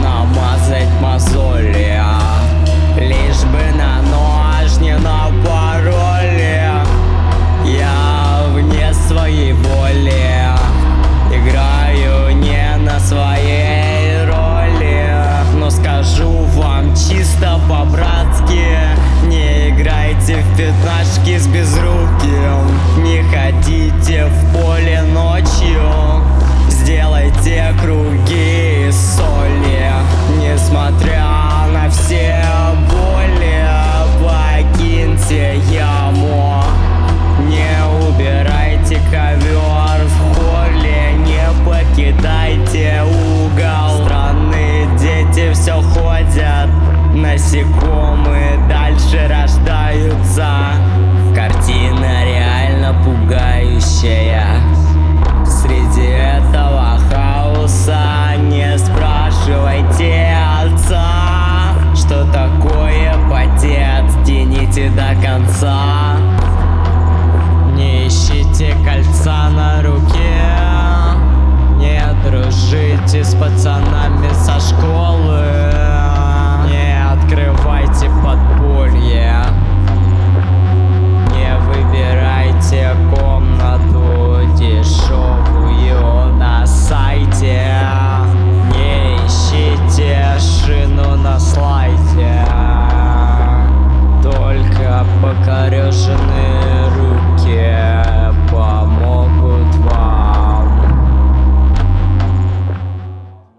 намазать мозоли, лишь бы на нож не напороли. Я вне своей воли, играю не на своей роли. Но скажу вам чисто по-братски: не играйте в пятнашки с безруким, не ходите в поле ночью, сделайте круги из соли. Несмотря на все боли, покиньте яму, не убирайте ковер в холле, не покидайте угол. Странные дети все ходят, насекомые дальше рождаются. Картина реально пугающая. Среди этого хаоса не спрашивайте отца, что такое потец, тяните до конца. Не ищите кольца на руке, не дружите с пацанами.